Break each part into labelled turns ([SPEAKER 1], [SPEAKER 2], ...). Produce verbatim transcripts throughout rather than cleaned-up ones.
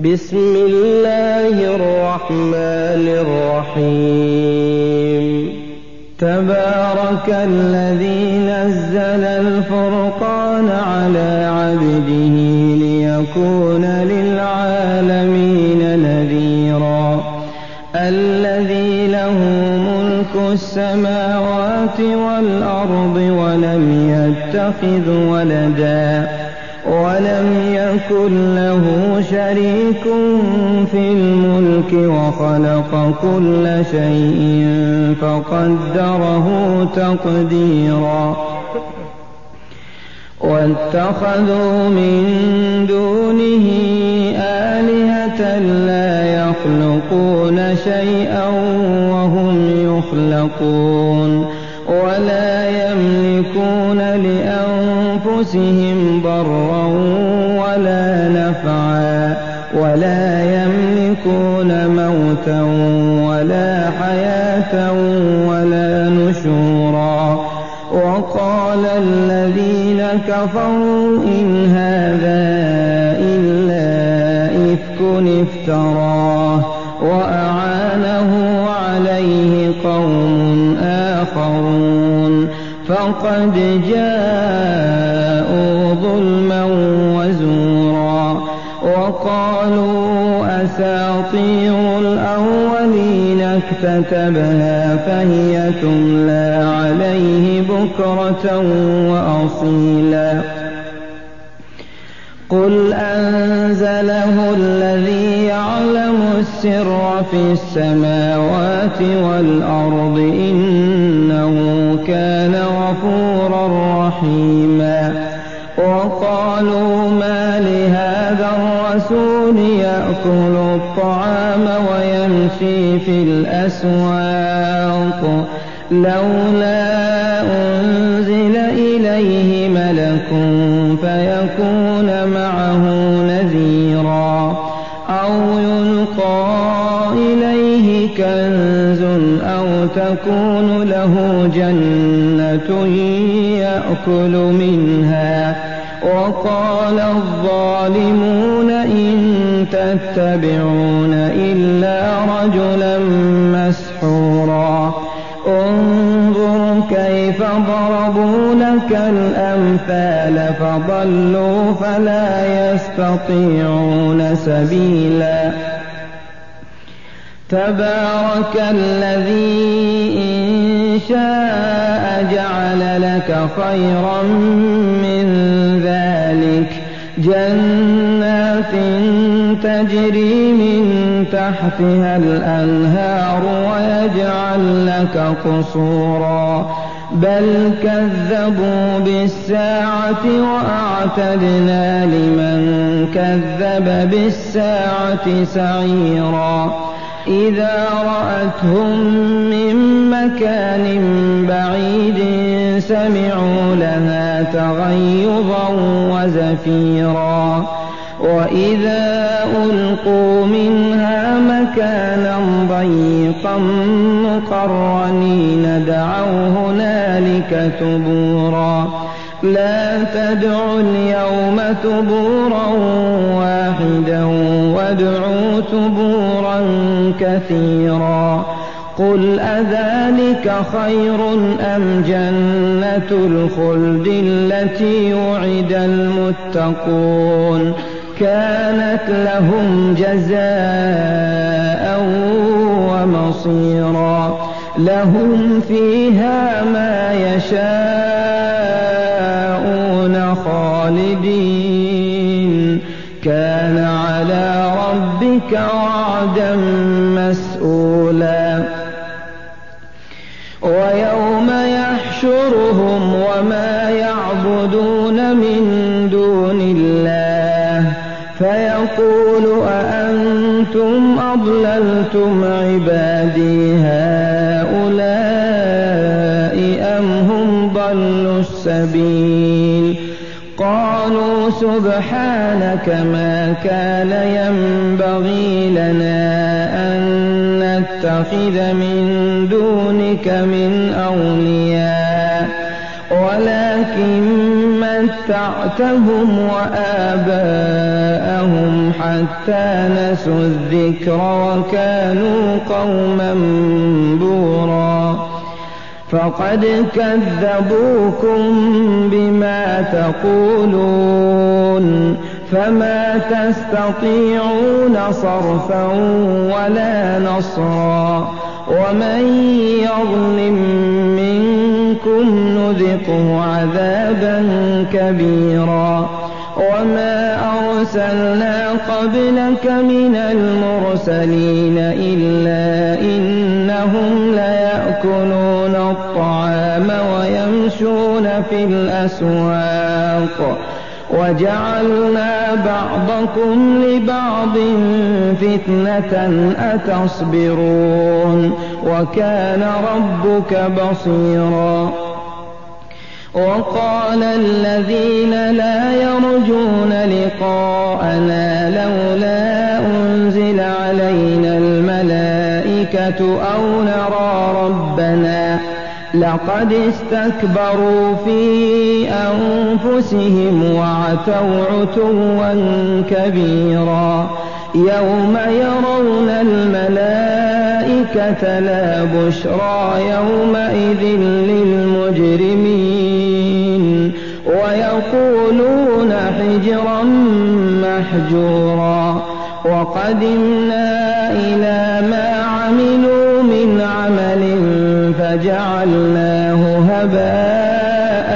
[SPEAKER 1] بسم الله الرحمن الرحيم تبارك الذي نزل الفرقان على عبده ليكون للعالمين نذيرا الذي له ملك السماوات والأرض ولم يتخذ ولدا ولم يكن له شريك في الملك وخلق كل شيء فقدره تقديرا واتخذوا من دونه آلهة لا يخلقون شيئا وهم يخلقون ولا يملكون لأنفسهم ضرا ولا نفعا ولا يملكون موتا ولا حياة ولا نشورا وقال الذين كفروا إن هذا إلا إفك افتراه وأعانه عليه قوم آخرون فقد جاءوا ظلما وزورا وقالوا أساطير الأولين اكتتبها فهي تملى عليه بكرة وأصيلا قل أنزله الذي يعلم السر في السماوات والأرض إنه كان غفورا رحيما وقالوا ما لهذا الرسول يأكل الطعام ويمشي في الأسواق لولا أنزل إليه ملك فيكون معه نذيرا أو يلقى إليه كنز أو تكون له جنة يأكل منها وقال الظالمون إن تتبعون إلا رجلا مسحورا انظر كيف ضربوا لك الأمثال فضلوا فلا يستطيعون سبيلا تبارك الذي إن شاء جعل لك خيرا من ذلك جنات تجري من تحتها الأنهار ويجعل لك قصورا بل كذبوا بالساعة وأعتدنا لمن كذب بالساعة سعيرا إذا رأتهم من مكان بعيد سمعوا لها تغيظا وزفيرا وإذا ألقوا منها مكانا ضيقا مقرنين دعوا هنالك ثبورا لا تدعوا اليوم ثبورا واحدا وادعوا ثبورا كثيرا قل أذلك خير أم جنة الخلد التي وعد المتقون كانت لهم جزاء ومصيرا لهم فيها ما يشاءون خالدين كان على ربك وعدا مسئولا ويوم يحشرهم وما يعبدون من دون الله فيقول أأنتم أضللتم عبادي هؤلاء أم هم ضلوا السبيل قالوا سبحانك ما كان ينبغي لنا أن نتخذ من دونك من أولياء ولكن متعتهم وآباءهم حتى نسوا الذكر وكانوا قوما بورا فقد كذبوكم بما تقولون فما تستطيعون صرفا ولا نصرا ومن يظلم منكم نذقه عذابا كبيرا وما أرسلنا قبلك من المرسلين إلا إنهم ليأكلون الطعام ويمشون في الأسواق وجعلنا بعضكم لبعض فتنة أتصبرون وكان ربك بصيرا وقال الذين لا يرجون لقاءنا لولا أنزل علينا الملائكة أو نرى ربنا لقد استكبروا في أنفسهم وعتوا عتوا كبيرا يوم يرون الملائكة لا بشرى يومئذ للمجرمين ويقولون حجرا محجورا وقدمنا إلى ما عملوا من عمل فجعلناه هباء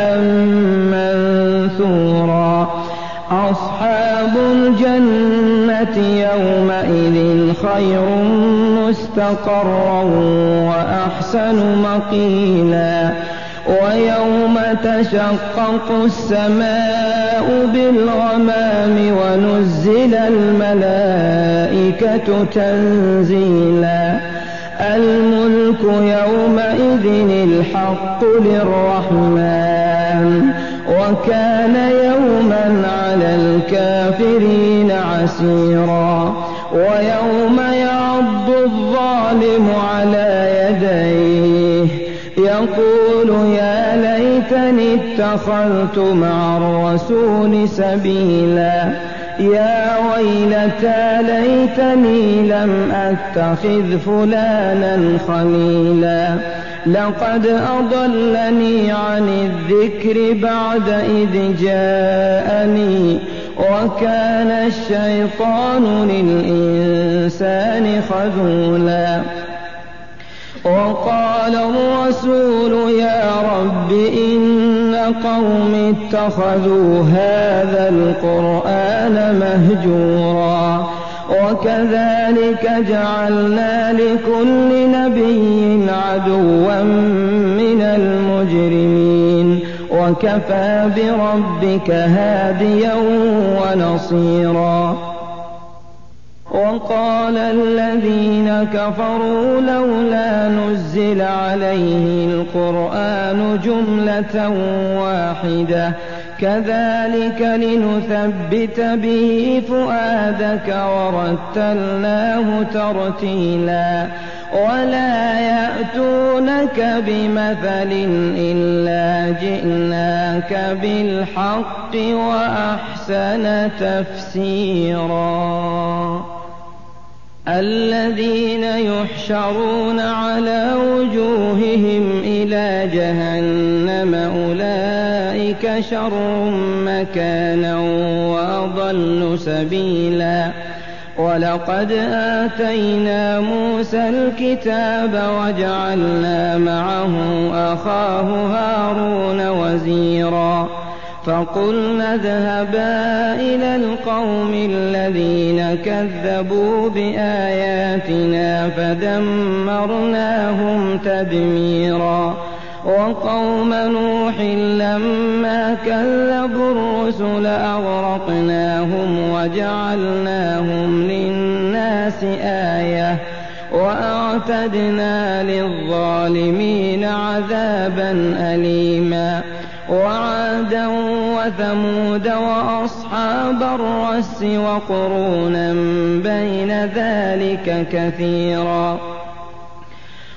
[SPEAKER 1] منثورا أصحاب الجنة يومئذ خير مستقرا وأحسن مقيلا ويوم تشقق السماء بالغمام ونزل الملائكة تنزيلا الملك يومئذ الحق للرحمن وكان يوما على الكافرين عسيرا ويوم يعض الظالم على يديه يقول يا ليتني اتخذت مع الرسول سبيلا يا ويلتى ليتني لم أتخذ فلانا خليلا لقد أضلني عن الذكر بعد إذ جاءني وكان الشيطان للإنسان خذولا وقال الرسول يا رب إن قوم اتخذوا هذا القرآن مهجورا وكذلك جعلنا لكل نبي عدوا من المجرمين وكفى بربك هاديا ونصيرا وقال الذين كفروا لولا نزل عليه القرآن جملة واحدة كذلك لنثبت به فؤادك ورتلناه ترتيلا ولا يأتونك بمثل إلا جئناك بالحق وأحسن تفسيرا الذين يحشرون على وجوههم إلى جهنم أولئك شر مكانا وأضل سبيلا ولقد آتينا موسى الكتاب وجعلنا معه أخاه هارون وزيرا فقلنا اذهبا إلى القوم الذين كذبوا بآياتنا فدمرناهم تدميرا وقوم نوح لما كذبوا الرسل أغرقناهم وجعلناهم للناس آية وأعتدنا للظالمين عذابا أليما وعادا وثمود وأصحاب الرس وقرونا بين ذلك كثيرا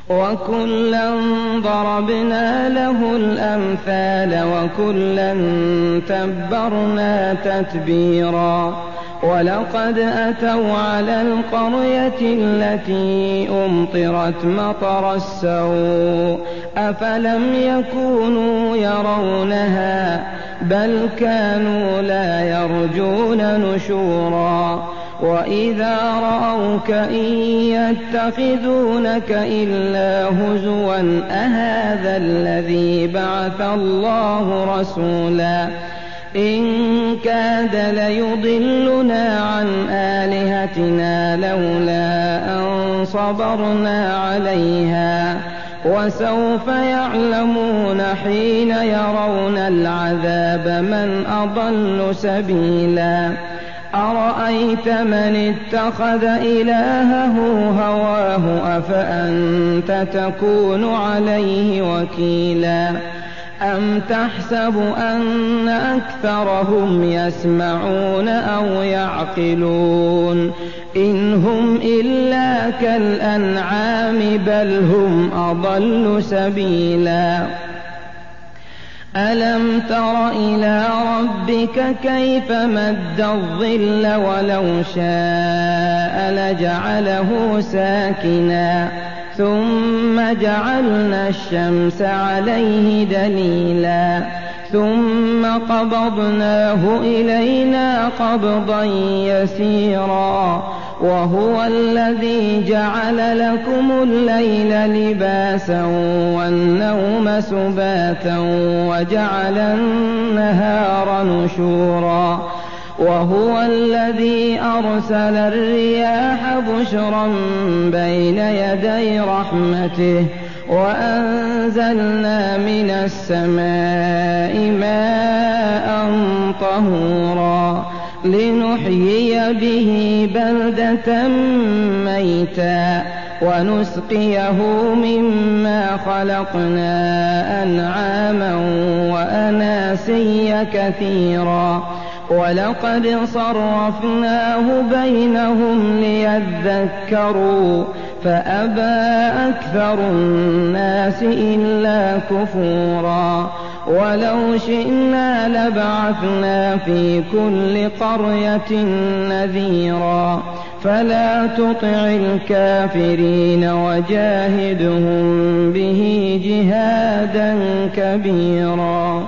[SPEAKER 1] وكلا ضربنا له الأمثال وكلا تبرنا تتبيرا ولقد أتوا على القرية التي أمطرت مطر السوء أفلم يكونوا يرونها بل كانوا لا يرجون نشورا وإذا رأوك إن يتخذونك إلا هزوا أهذا الذي بعث الله رسولا إن كاد ليضلنا عن آلهتنا لولا أن صبرنا عليها وسوف يعلمون حين يرون العذاب من أضل سبيلا أرأيت من اتخذ إلهه هواه أفأنت تكون عليه وكيلا أم تحسب أن أكثرهم يسمعون أو يعقلون إن هم إلا كالأنعام بل هم أضل سبيلا ألم تر إلى ربك كيف مد الظل ولو شاء لجعله ساكنا ثم جعلنا الشمس عليه دليلا ثم قبضناه إلينا قبضا يسيرا وهو الذي جعل لكم الليل لباسا والنوم سباتا وجعل النهار نشورا وهو الذي أرسل الرياح بشرا بين يدي رحمته وأنزلنا من السماء ماء طهورا لنحيي به بلدة ميتا ونسقيه مما خلقنا أنعاما وأناسيا كثيرا ولقد صرفناه بينهم ليذكروا فأبى أكثر الناس إلا كفورا ولو شئنا لبعثنا في كل قرية نذيرا فلا تطع الكافرين وجاهدهم به جهادا كبيرا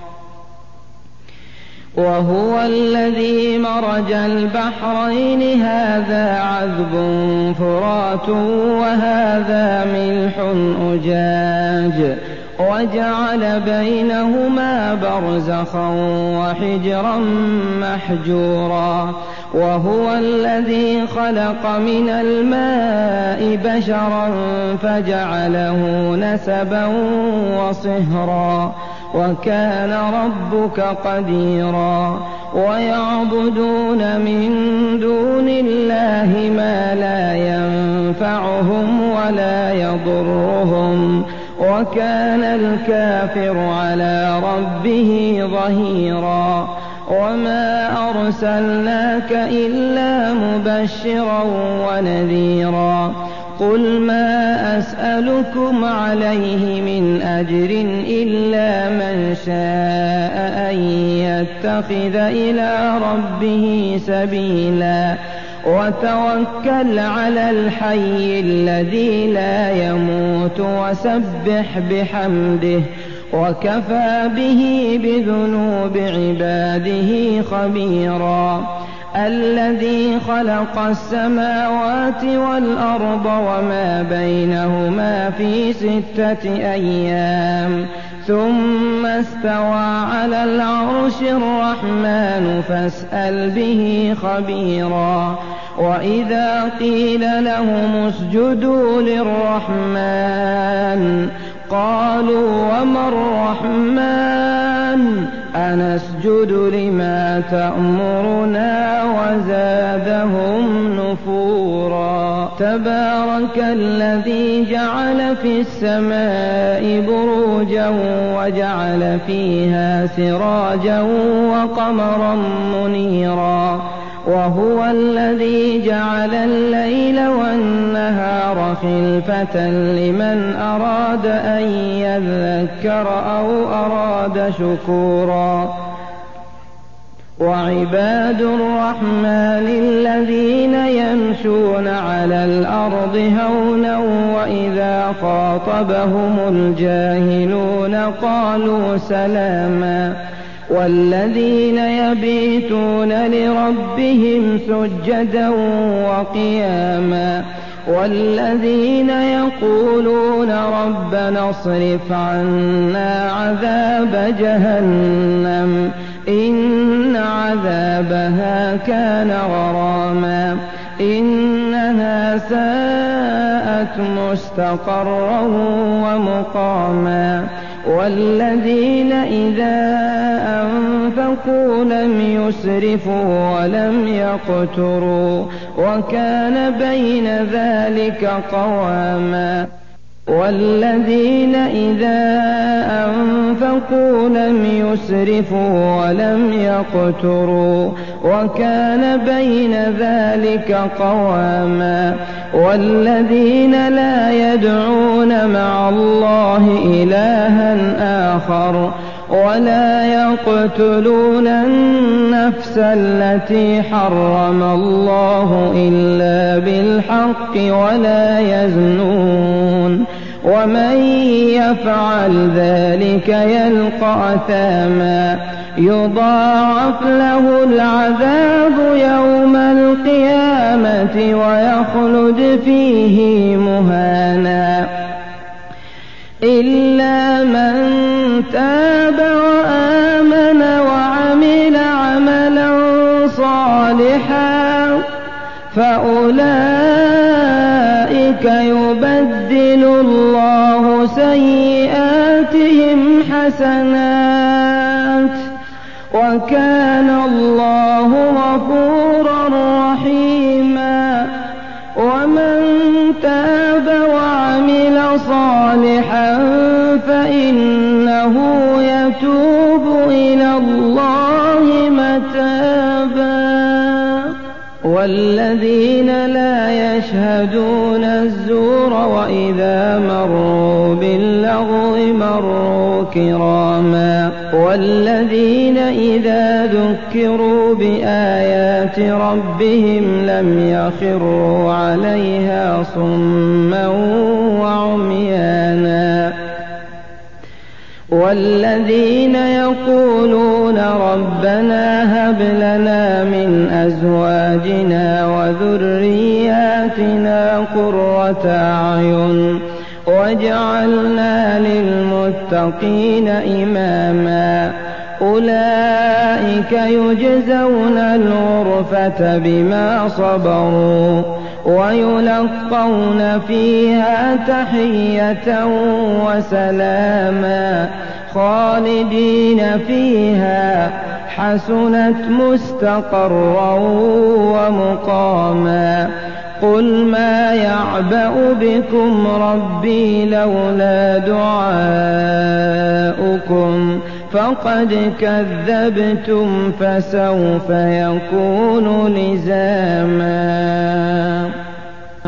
[SPEAKER 1] وهو الذي مرج البحرين هذا عذب فرات وهذا ملح أجاج وجعل بينهما برزخا وحجرا محجورا وهو الذي خلق من الماء بشرا فجعله نسبا وصهرا وكان ربك قديرا ويعبدون من دون الله ما لا ينفعهم ولا يضرهم وكان الكافر على ربه ظهيرا وما أرسلناك إلا مبشرا ونذيرا قل ما أسألكم عليه من أجر إلا من شاء أن يتخذ إلى ربه سبيلا وتوكل على الحي الذي لا يموت وسبح بحمده وكفى به بذنوب عباده خبيرا الذي خلق السماوات والأرض وما بينهما في ستة أيام ثم استوى على العرش الرحمن فاسأل به خبيرا وإذا قيل لهم اسجدوا للرحمن قالوا وما الرحمن أنسجد لما تأمرنا وزادهم نفورا تبارك الذي جعل في السماء بروجا وجعل فيها سراجا وقمرا منيرا وهو الذي جعل الليل والنهار خلفة لمن أراد أن يذكر أو أراد شكورا وعباد الرحمن الذين يمشون على الأرض هونا وإذا خاطبهم الجاهلون قالوا سلاما والذين يبيتون لربهم سجدا وقياما والذين يقولون ربنا اصرف عنا عذاب جهنم إن عذابها كان غراما إنها ساءت مستقرا ومقاما والذين إذا أنفقوا لم يسرفوا ولم يقتروا وكان بين ذلك قواما والذين إذا أنفقوا لم يسرفوا ولم يقتروا وكان بين ذلك قواما والذين لا يدعون مع الله إلها آخر ولا يقتلون النفس التي حرم الله إلا بالحق ولا يزنون ومن يفعل ذلك يلقى أثاما يضاعف له العذاب يوم القيامة ويخلد فيه مهانا إلا من تاب وآمن وعمل عملا صالحا فأولئك يبدل الله سيئاتهم حسنات وكان الله غفورا رحيما ومن تاب وعمل صالحا فإنه يتوب إلى الله متابا والذين لا يشهدون الزور وإذا مروا باللغو مروا كراما والذين إذا ذكروا بآيات ربهم لم يخروا عليها صما وعميانا والذين يقولون ربنا هب لنا من أزواجنا وذرياتنا قرة أعين واجعلنا للمتقين إماما أولئك يجزون الغرفة بما صبروا ويلقون فيها تحية وسلاما خالدين فيها حسنت مستقرا ومقاما قل ما يعبأ بكم ربي لولا دعاؤكم فقد كذبتم فسوف يكون لزاما